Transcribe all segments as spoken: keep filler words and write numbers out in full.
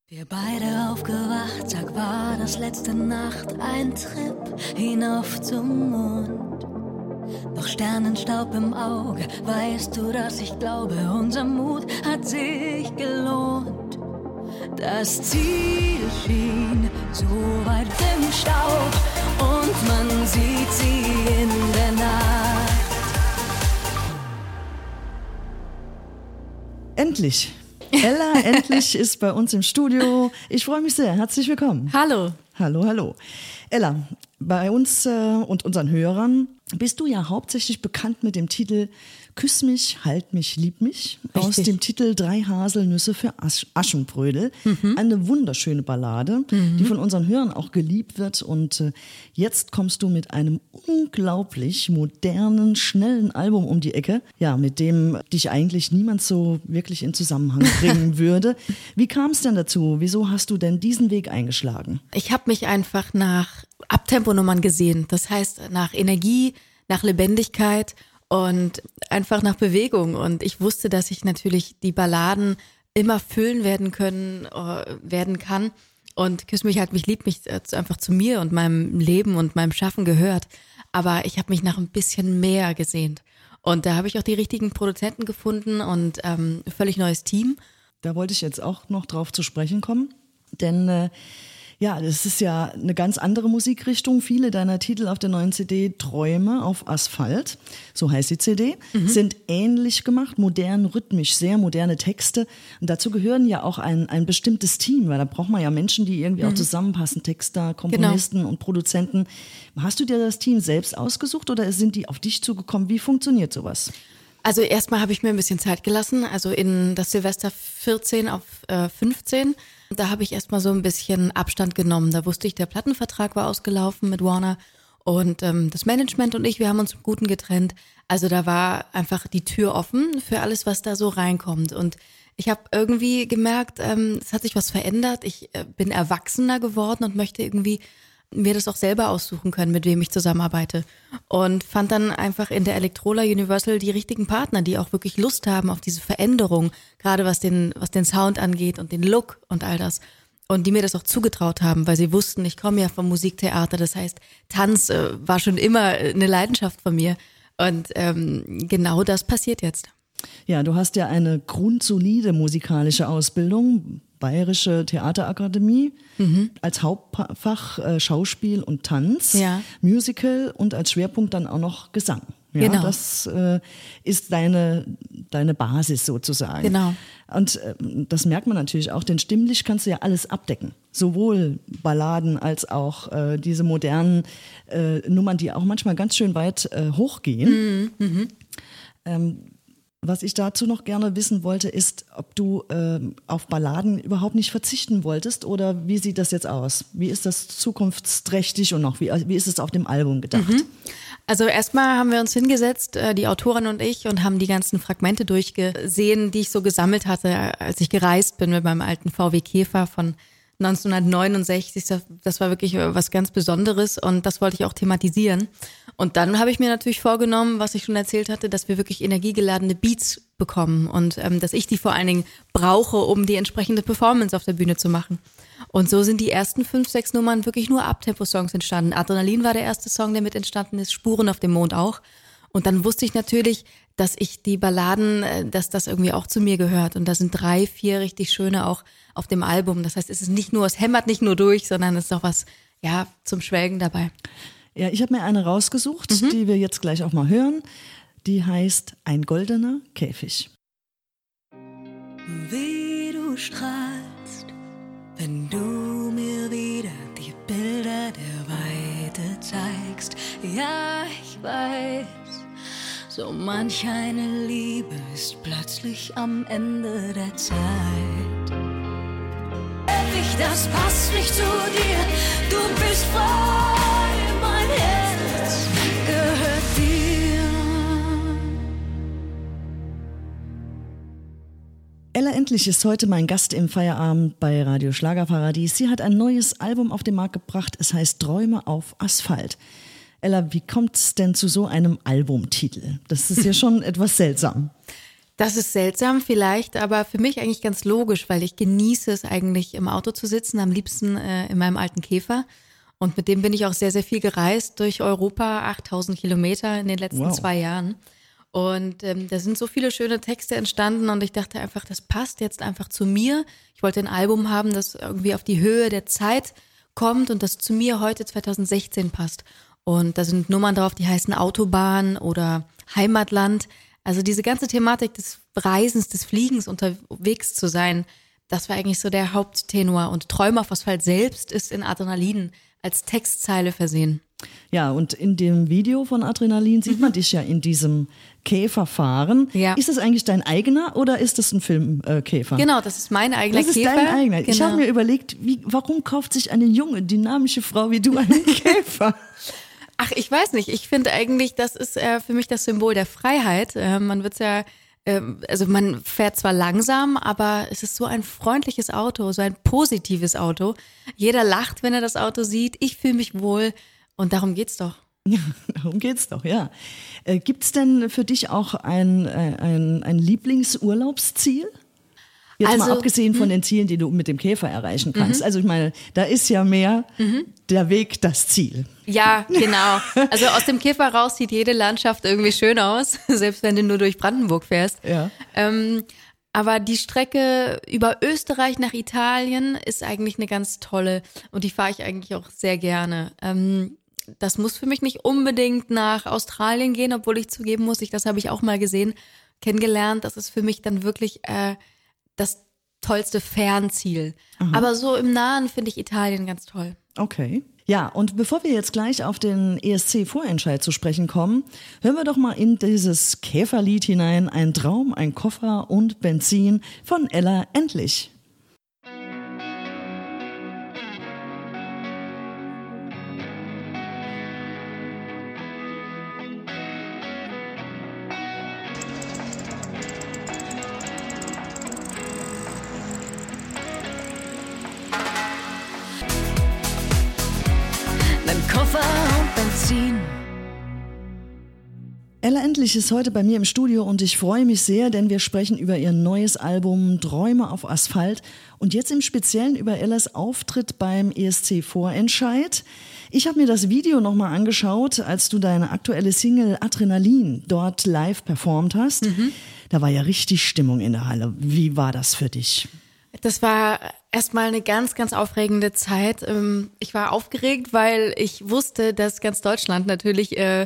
Wir beide aufgewacht, Tag war das letzte Nacht, ein Trip hinauf zum Mond. Noch Sternenstaub im Auge, weißt du, dass ich glaube, unser Mut hat sich gelohnt. Das Ziel schien so weit im Staub und man sieht sie in der Nacht. Endlich! Ella endlich ist bei uns im Studio. Ich freue mich sehr. Herzlich willkommen. Hallo. Hallo, hallo. Ella, bei uns äh, und unseren Hörern bist du ja hauptsächlich bekannt mit dem Titel Küss mich, halt mich, lieb mich. Richtig. Aus dem Titel Drei Haselnüsse für Asch- Aschenbrödel. Mhm. Eine wunderschöne Ballade, mhm. die von unseren Hörern auch geliebt wird. Und äh, jetzt kommst du mit einem unglaublich modernen, schnellen Album um die Ecke, ja, mit dem dich eigentlich niemand so wirklich in Zusammenhang bringen würde. Wie kam es denn dazu? Wieso hast du denn diesen Weg eingeschlagen? Ich habe mich einfach nach Abtemponummern gesehen. Das heißt, nach Energie, nach Lebendigkeit und einfach nach Bewegung. Und ich wusste, dass ich natürlich die Balladen immer füllen werden können, äh, werden kann. Und Küss mich, halt mich, lieb mich äh, einfach zu mir und meinem Leben und meinem Schaffen gehört. Aber ich habe mich nach ein bisschen mehr gesehnt. Und da habe ich auch die richtigen Produzenten gefunden und ähm, völlig neues Team. Da wollte ich jetzt auch noch drauf zu sprechen kommen. Denn äh, ja, das ist ja eine ganz andere Musikrichtung. Viele deiner Titel auf der neuen C D, Träume auf Asphalt, so heißt die C D, mhm. sind ähnlich gemacht, modern, rhythmisch, sehr moderne Texte. Und dazu gehören ja auch ein, ein bestimmtes Team, weil da braucht man ja Menschen, die irgendwie mhm. auch zusammenpassen, Texter, Komponisten genau. und Produzenten. Hast du dir das Team selbst ausgesucht oder sind die auf dich zugekommen? Wie funktioniert sowas? Also erstmal habe ich mir ein bisschen Zeit gelassen, also in das Silvester vierzehn auf äh, fünfzehn. Da habe ich erstmal so ein bisschen Abstand genommen. Da wusste ich, der Plattenvertrag war ausgelaufen mit Warner und ähm, das Management und ich, wir haben uns im Guten getrennt. Also da war einfach die Tür offen für alles, was da so reinkommt. Und ich habe irgendwie gemerkt, ähm, es hat sich was verändert. Ich äh, bin erwachsener geworden und möchte irgendwie mir das auch selber aussuchen können, mit wem ich zusammenarbeite. Und fand dann einfach in der Electrola Universal die richtigen Partner, die auch wirklich Lust haben auf diese Veränderung, gerade was den, was den Sound angeht und den Look und all das. Und die mir das auch zugetraut haben, weil sie wussten, ich komme ja vom Musiktheater, das heißt, Tanz äh, war schon immer eine Leidenschaft von mir. Und ähm, genau das passiert jetzt. Ja, du hast ja eine grundsolide musikalische Ausbildung, Bayerische Theaterakademie, mhm. als Hauptfach äh, Schauspiel und Tanz, ja. Musical und als Schwerpunkt dann auch noch Gesang. Ja, genau. Das äh, ist deine, deine Basis sozusagen. Genau. Und äh, das merkt man natürlich auch, denn stimmlich kannst du ja alles abdecken. Sowohl Balladen als auch äh, diese modernen äh, Nummern, die auch manchmal ganz schön weit äh, hochgehen. Mhm. Mhm. Ähm, Was ich dazu noch gerne wissen wollte, ist, ob du äh, auf Balladen überhaupt nicht verzichten wolltest oder wie sieht das jetzt aus? Wie ist das zukunftsträchtig und auch wie, wie ist es auf dem Album gedacht? Mhm. Also erstmal haben wir uns hingesetzt, äh, die Autorin und ich, und haben die ganzen Fragmente durchgesehen, die ich so gesammelt hatte, als ich gereist bin mit meinem alten V W Käfer von neunzehnhundertneunundsechzig. Das, das war wirklich was ganz Besonderes und das wollte ich auch thematisieren. Und dann habe ich mir natürlich vorgenommen, was ich schon erzählt hatte, dass wir wirklich energiegeladene Beats bekommen und ähm, dass ich die vor allen Dingen brauche, um die entsprechende Performance auf der Bühne zu machen. Und so sind die ersten fünf, sechs Nummern wirklich nur Abtempo-Songs entstanden. Adrenalin war der erste Song, der mit entstanden ist, Spuren auf dem Mond auch. Und dann wusste ich natürlich, dass ich die Balladen, dass das irgendwie auch zu mir gehört. Und da sind drei, vier richtig schöne auch auf dem Album. Das heißt, es ist nicht nur, es hämmert nicht nur durch, sondern es ist auch was, ja, zum Schwelgen dabei. Ja, ich habe mir eine rausgesucht, mhm. die wir jetzt gleich auch mal hören. Die heißt Ein goldener Käfig. Wie du strahlst, wenn du mir wieder die Bilder der Weite zeigst. Ja, ich weiß, so manch eine Liebe ist plötzlich am Ende der Zeit. Das passt nicht zu dir, du bist frei, mein Herz gehört dir. Ella Endlich ist heute mein Gast im Feierabend bei Radio Schlagerparadies. Sie hat ein neues Album auf den Markt gebracht, es heißt Träume auf Asphalt. Ella, wie kommt es denn zu so einem Albumtitel? Das ist ja schon etwas seltsam. Das ist seltsam vielleicht, aber für mich eigentlich ganz logisch, weil ich genieße es eigentlich im Auto zu sitzen, am liebsten äh, in meinem alten Käfer. Und mit dem bin ich auch sehr, sehr viel gereist durch Europa, achttausend Kilometer in den letzten Wow. zwei Jahren. Und ähm, da sind so viele schöne Texte entstanden und ich dachte einfach, das passt jetzt einfach zu mir. Ich wollte ein Album haben, das irgendwie auf die Höhe der Zeit kommt und das zu mir heute zweitausendsechzehn passt. Und da sind Nummern drauf, die heißen Autobahn oder Heimatland. Also diese ganze Thematik des Reisens, des Fliegens, unterwegs zu sein, das war eigentlich so der Haupttenor. Und Träume auf Asphalt selbst ist in Adrenalin als Textzeile versehen. Ja, und in dem Video von Adrenalin sieht man dich ja in diesem Käfer fahren. Ja. Ist das eigentlich dein eigener oder ist das ein Filmkäfer? Genau, das ist mein eigener Das ist Käfer. dein eigener. Genau. Ich habe mir überlegt, wie, warum kauft sich eine junge, dynamische Frau wie du einen Käfer? Ach, ich weiß nicht. Ich finde eigentlich, das ist äh, für mich das Symbol der Freiheit. Äh, man wird's ja, äh, also man fährt zwar langsam, aber es ist so ein freundliches Auto, so ein positives Auto. Jeder lacht, wenn er das Auto sieht. Ich fühle mich wohl und darum geht's doch. Ja, darum geht's doch, ja. Äh, gibt's denn für dich auch ein, ein, ein Lieblingsurlaubsziel? Jetzt mal Also, abgesehen von den Zielen, die du mit dem Käfer erreichen kannst. Also ich meine, da ist ja mehr der Weg das Ziel. Ja, genau. Also aus dem Käfer raus sieht jede Landschaft irgendwie schön aus, selbst wenn du nur durch Brandenburg fährst. Ja. Ähm, aber die Strecke über Österreich nach Italien ist eigentlich eine ganz tolle und die fahre ich eigentlich auch sehr gerne. Ähm, das muss für mich nicht unbedingt nach Australien gehen, obwohl ich zugeben muss, ich, das habe ich auch mal gesehen, kennengelernt. Das ist für mich dann wirklich äh, das tollste Fernziel. Aha. Aber so im Nahen finde ich Italien ganz toll. Okay. Ja, und bevor wir jetzt gleich auf den E S C-Vorentscheid zu sprechen kommen, hören wir doch mal in dieses Käferlied hinein, ein Traum, ein Koffer und Benzin von Ella Endlich. Koffer und Benzin. Ella Endlich ist heute bei mir im Studio und ich freue mich sehr, denn wir sprechen über ihr neues Album Träume auf Asphalt und jetzt im Speziellen über Ellas Auftritt beim E S C-Vorentscheid. Ich habe mir das Video nochmal angeschaut, als du deine aktuelle Single Adrenalin dort live performt hast. Mhm. Da war ja richtig Stimmung in der Halle. Wie war das für dich? Das war erstmal eine ganz, ganz aufregende Zeit. Ich war aufgeregt, weil ich wusste, dass ganz Deutschland natürlich, äh,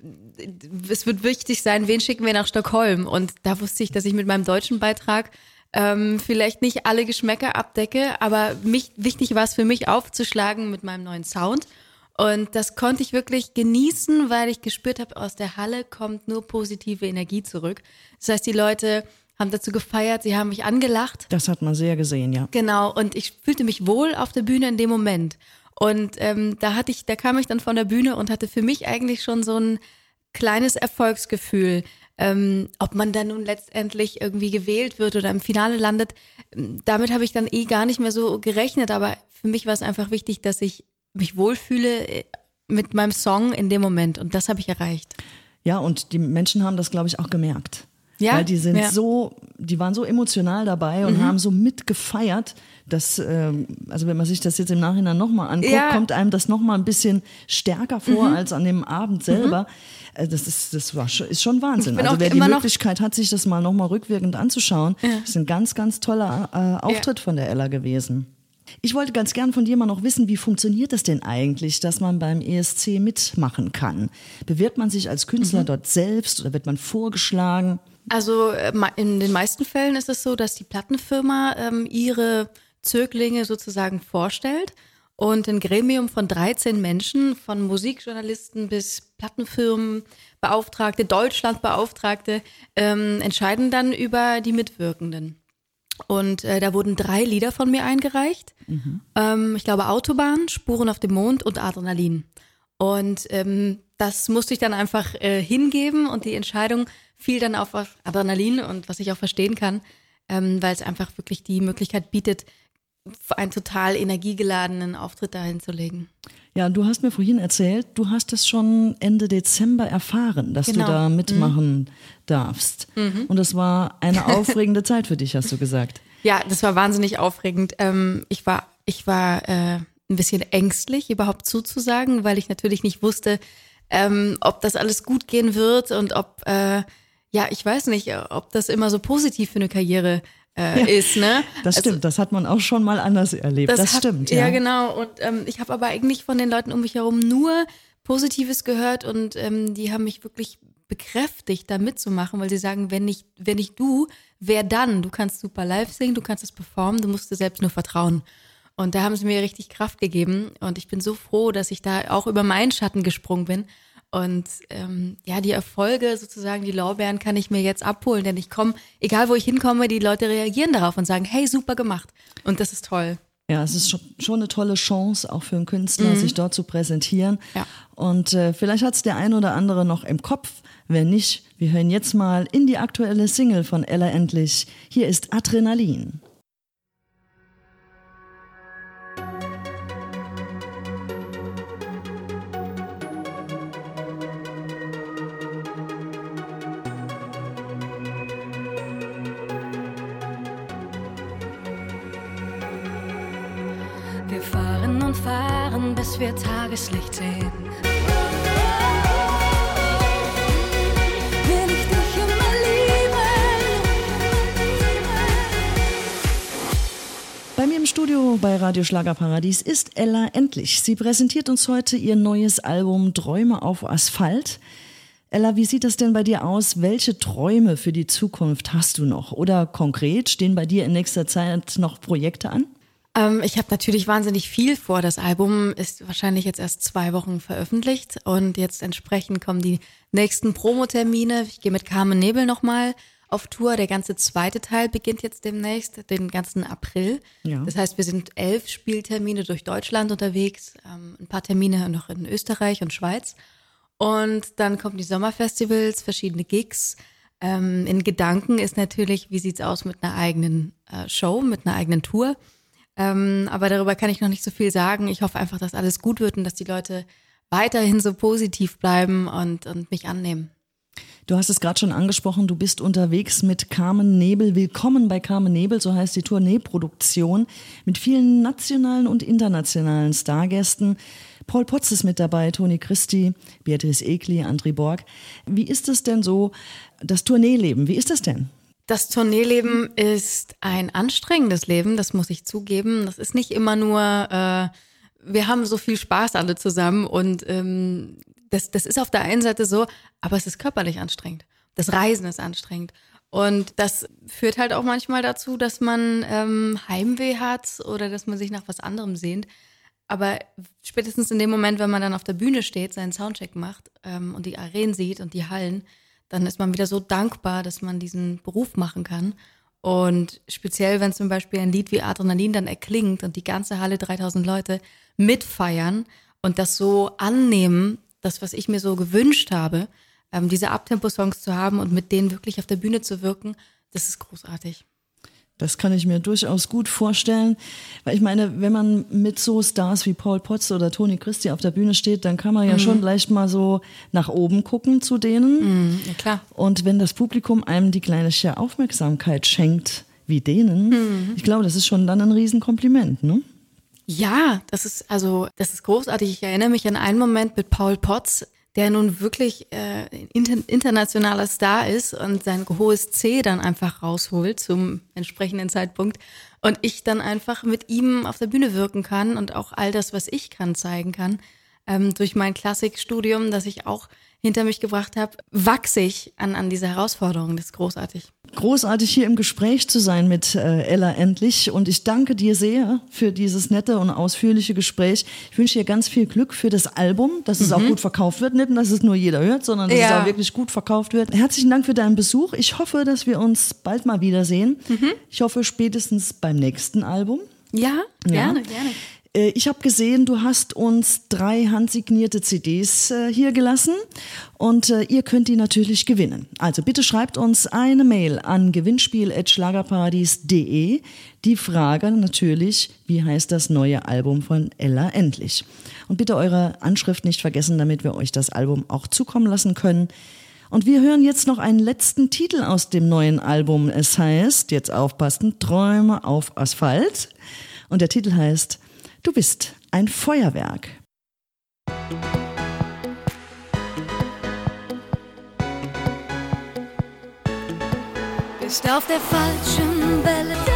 es wird wichtig sein, wen schicken wir nach Stockholm. Und da wusste ich, dass ich mit meinem deutschen Beitrag ähm, vielleicht nicht alle Geschmäcker abdecke, aber mich, wichtig war es für mich aufzuschlagen mit meinem neuen Sound. Und das konnte ich wirklich genießen, weil ich gespürt habe, aus der Halle kommt nur positive Energie zurück. Das heißt, die Leute haben dazu gefeiert, sie haben mich angelacht. Das hat man sehr gesehen, ja. Genau, und ich fühlte mich wohl auf der Bühne in dem Moment. Und ähm, da hatte ich, da kam ich dann von der Bühne und hatte für mich eigentlich schon so ein kleines Erfolgsgefühl. Ähm, ob man dann nun letztendlich irgendwie gewählt wird oder im Finale landet, damit habe ich dann eh gar nicht mehr so gerechnet. Aber für mich war es einfach wichtig, dass ich mich wohlfühle mit meinem Song in dem Moment. Und das habe ich erreicht. Ja, und die Menschen haben das, glaube ich, auch gemerkt. Ja, weil die sind ja. so, die waren so emotional dabei und mhm. haben so mitgefeiert, dass, ähm, also wenn man sich das jetzt im Nachhinein nochmal anguckt, Ja. kommt einem das nochmal ein bisschen stärker vor mhm. als an dem Abend selber. Mhm. Das ist, das war schon, ist schon Wahnsinn. Ich bin Also auch wer die immer noch- Möglichkeit hat, sich das mal nochmal rückwirkend anzuschauen, Ja. ist ein ganz, ganz toller äh, Auftritt von der Ella gewesen. Ich wollte ganz gern von dir mal noch wissen, wie funktioniert das denn eigentlich, dass man beim E S C mitmachen kann? Bewirbt man sich als Künstler Mhm. dort selbst oder wird man vorgeschlagen? Also äh, in den meisten Fällen ist es so, dass die Plattenfirma ähm, ihre Zöglinge sozusagen vorstellt und ein Gremium von dreizehn Menschen, von Musikjournalisten bis Plattenfirmenbeauftragte, Deutschlandbeauftragte, ähm, entscheiden dann über die Mitwirkenden. Und äh, da wurden drei Lieder von mir eingereicht. Mhm. Ähm, ich glaube Autobahn, Spuren auf dem Mond und Adrenalin. Und ähm, das musste ich dann einfach äh, hingeben und die Entscheidung fiel dann auf Adrenalin und was ich auch verstehen kann, ähm, weil es einfach wirklich die Möglichkeit bietet, einen total energiegeladenen Auftritt dahin zu legen. Ja, du hast mir vorhin erzählt, du hast es schon Ende Dezember erfahren, dass Genau. du da mitmachen mhm. darfst. Mhm. Und das war eine aufregende Zeit für dich, hast du gesagt. Ja, das war wahnsinnig aufregend. Ähm, ich war, ich war äh, ein bisschen ängstlich, überhaupt zuzusagen, weil ich natürlich nicht wusste, ähm, ob das alles gut gehen wird und ob, äh, ja, ich weiß nicht, ob das immer so positiv für eine Karriere äh, ja, ist, ne? Das also, stimmt, das hat man auch schon mal anders erlebt, das, das hat, stimmt. Ja, ja genau. Und ähm, ich habe aber eigentlich von den Leuten um mich herum nur Positives gehört und ähm, die haben mich wirklich bekräftigt, da mitzumachen, weil sie sagen, wenn nicht, wenn nicht du, wer dann? Du kannst super live singen, du kannst es performen, du musst dir selbst nur vertrauen. Und da haben sie mir richtig Kraft gegeben und ich bin so froh, dass ich da auch über meinen Schatten gesprungen bin. Und ähm, ja, die Erfolge sozusagen, die Lorbeeren kann ich mir jetzt abholen, denn ich komme, egal wo ich hinkomme, die Leute reagieren darauf und sagen, hey, super gemacht. Und das ist toll. Ja, es ist schon, schon eine tolle Chance, auch für einen Künstler, mhm. sich dort zu präsentieren. Ja. Und äh, vielleicht hat es der ein oder andere noch im Kopf. Wenn nicht, wir hören jetzt mal in die aktuelle Single von Ella Endlich. Hier ist Adrenalin. Wir fahren und fahren, bis wir Tageslicht sehen. Will ich dich immer lieben. Bei mir im Studio bei Radio Schlagerparadies ist Ella Endlich. Sie präsentiert uns heute ihr neues Album Träume auf Asphalt. Ella, wie sieht das denn bei dir aus? Welche Träume für die Zukunft hast du noch? Oder konkret, stehen bei dir in nächster Zeit noch Projekte an? Ähm, ich habe natürlich wahnsinnig viel vor. Das Album ist wahrscheinlich jetzt erst zwei Wochen veröffentlicht und jetzt entsprechend kommen die nächsten Promotermine. Ich gehe mit Carmen Nebel nochmal auf Tour. Der ganze zweite Teil beginnt jetzt demnächst, den ganzen April. Ja. Das heißt, wir sind elf Spieltermine durch Deutschland unterwegs, ähm, ein paar Termine noch in Österreich und Schweiz. Und dann kommen die Sommerfestivals, verschiedene Gigs. Ähm, in Gedanken ist natürlich, wie sieht's aus mit einer eigenen äh, Show, mit einer eigenen Tour. Ähm, aber darüber kann ich noch nicht so viel sagen. Ich hoffe einfach, dass alles gut wird und dass die Leute weiterhin so positiv bleiben und, und mich annehmen. Du hast es gerade schon angesprochen, du bist unterwegs mit Carmen Nebel. Willkommen bei Carmen Nebel, so heißt die Tourneeproduktion, mit vielen nationalen und internationalen Stargästen. Paul Potts ist mit dabei, Toni Christi, Beatrice Egli, André Borg. Wie ist es denn so, das Tourneeleben, wie ist das denn? Das Tourneeleben ist ein anstrengendes Leben, das muss ich zugeben. Das ist nicht immer nur, äh, wir haben so viel Spaß alle zusammen und ähm, das, das ist auf der einen Seite so, aber es ist körperlich anstrengend. Das Reisen ist anstrengend. Und das führt halt auch manchmal dazu, dass man ähm, Heimweh hat oder dass man sich nach was anderem sehnt. Aber spätestens in dem Moment, wenn man dann auf der Bühne steht, seinen Soundcheck macht ähm, und die Arenen sieht und die Hallen, dann ist man wieder so dankbar, dass man diesen Beruf machen kann. Und speziell, wenn zum Beispiel ein Lied wie Adrenalin dann erklingt und die ganze Halle, dreitausend Leute, mitfeiern und das so annehmen, das, was ich mir so gewünscht habe, ähm, diese Abtempo-Songs zu haben und mit denen wirklich auf der Bühne zu wirken, das ist großartig. Das kann ich mir durchaus gut vorstellen, weil ich meine, wenn man mit so Stars wie Paul Potts oder Toni Christi auf der Bühne steht, dann kann man ja mhm. schon leicht mal so nach oben gucken zu denen. Mhm, ja klar. Und wenn das Publikum einem die gleiche Aufmerksamkeit schenkt wie denen, mhm. ich glaube, das ist schon dann ein Riesenkompliment, ne? Ja, das ist also, das ist großartig. Ich erinnere mich an einen Moment mit Paul Potts, der nun wirklich äh, inter- internationaler Star ist und sein hohes C dann einfach rausholt zum entsprechenden Zeitpunkt und ich dann einfach mit ihm auf der Bühne wirken kann und auch all das, was ich kann, zeigen kann. Ähm, durch mein Klassikstudium, das ich auch hinter mich gebracht habe, wachse ich an, an diese Herausforderung. Das ist großartig. Großartig, hier im Gespräch zu sein mit äh, Ella Endlich. Und ich danke dir sehr für dieses nette und ausführliche Gespräch. Ich wünsche dir ganz viel Glück für das Album, dass es mhm. auch gut verkauft wird. Nicht, dass es nur jeder hört, sondern dass ja. es auch wirklich gut verkauft wird. Herzlichen Dank für deinen Besuch. Ich hoffe, dass wir uns bald mal wiedersehen. Mhm. Ich hoffe spätestens beim nächsten Album. Ja, gerne, ja. gerne. Ich habe gesehen, du hast uns drei handsignierte C Ds äh, hier gelassen und äh, ihr könnt die natürlich gewinnen. Also bitte schreibt uns eine Mail an gewinnspiel at schlagerparadies punkt de. Die Frage natürlich, wie heißt das neue Album von Ella Endlich? Und bitte eure Anschrift nicht vergessen, damit wir euch das Album auch zukommen lassen können. Und wir hören jetzt noch einen letzten Titel aus dem neuen Album. Es heißt, jetzt aufpassen, Träume auf Asphalt. Und der Titel heißt Du bist ein Feuerwerk. Bist auf der falschen Welle.